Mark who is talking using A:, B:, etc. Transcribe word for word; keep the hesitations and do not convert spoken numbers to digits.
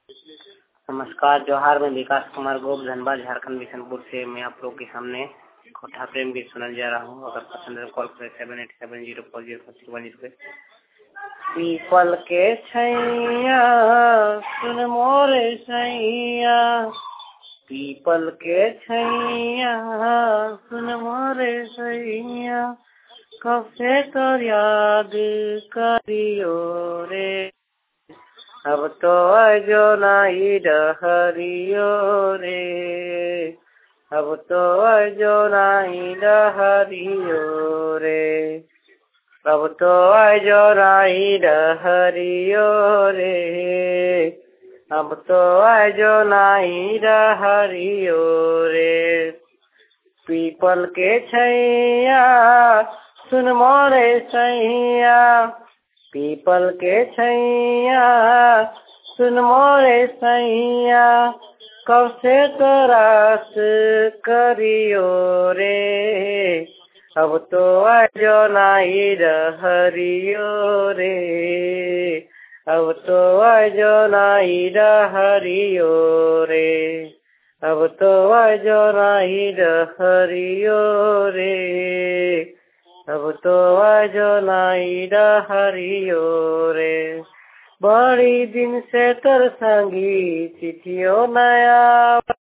A: नमस्कार, जोहार। मैं विकास कुमार गोप, धनबाद, झारखंड, बिशनपुर से मैं आप लोग के सामने कोठा प्रेम गीत सुनाने जा रहा हूँ। अगर पसंद है कॉल करें seven eight seven zero four zero four three one zero पे। पीपल के छैया सुन मोरे सैया, पीपल के छैया सुन मोरे सैया, कब से तो याद करियो रे, अब तो आजो नहीं डहरियो रे, अब तो आजो नहीं डहरियो रे, अब तो आजो नहीं डहरियो रे, अब तो आजो नहीं डहरियो रे। पीपल के छैया सुन मोरे सैया, पीपल के छैया सुन मोरे सैया, कब से तरास करियो रे, अब तो आजो नहीं डहरियो रे, अब तो आजो नहीं डहरियो रे, अब तो आजो नहीं डहरियो रे, अब तो आजो नहीं डहरियो रे। बड़ी दिन से तोर संगी चिट्ठियों नया